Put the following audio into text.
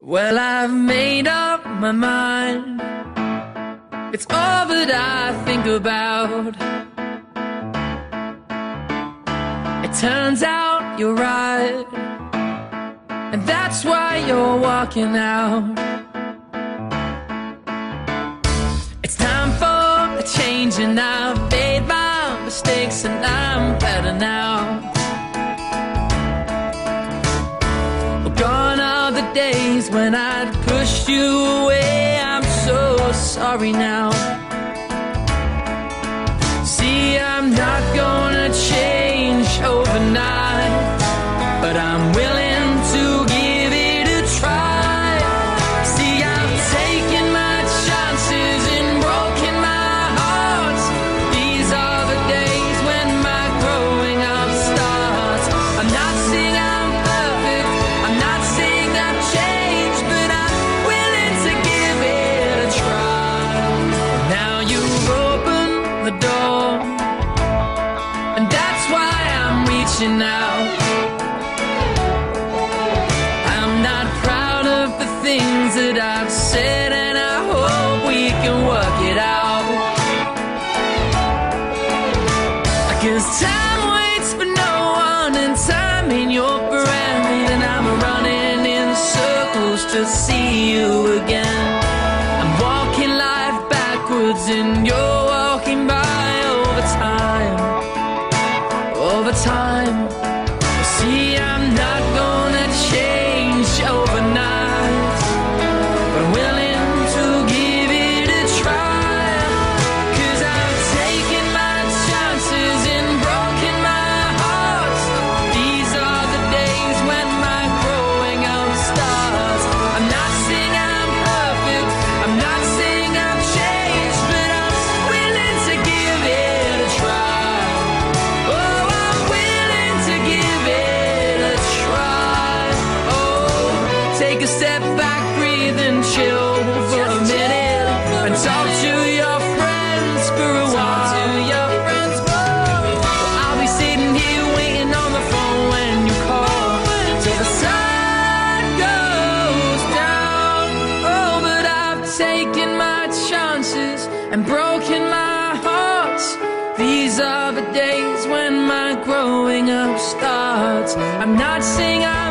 Well, I've made up my mind. It's all that I think about. It turns out you're right, and that's why you're walking out. It's time for a change, and I've made my mistakes, and I'm better now. Gone are the days when I'd pushed you away. I'm so sorry now. See, I'm not gonna change overnight, but I'm willing to give it a try. See, I've taken my chances and broken my heart. These are the days when my growing up starts. I'm not saying I'm perfect, I'm not saying I've changed, but I'm willing to give it a try. Now you've opened the door, and that's why I'm reaching out. I'm not proud of the things that I've said, and I hope we can work it out. 'Cause time waits for no one, and time ain't your friend, and I'm running in circles to see you again. I'm walking life backwards, and you're walking by over time. Over time. See, I'm not gonna change overnight, but I'm willing to give it a try. 'Cause I've taken my chances and broken my heart. These are the days when my growing up starts. I'm not saying I'm perfect, I'm not saying I've changed, but I'm willing to give it a try. Oh, I'm willing to give it a try. Oh, take a step back, breathe and chill for a minute, and talk to your friends for a while. I'll be sitting here waiting on the phone when you call, till the sun goes down. Oh, but I've taken my chances and broken my heart. These are the days when my growing up starts. I'm not saying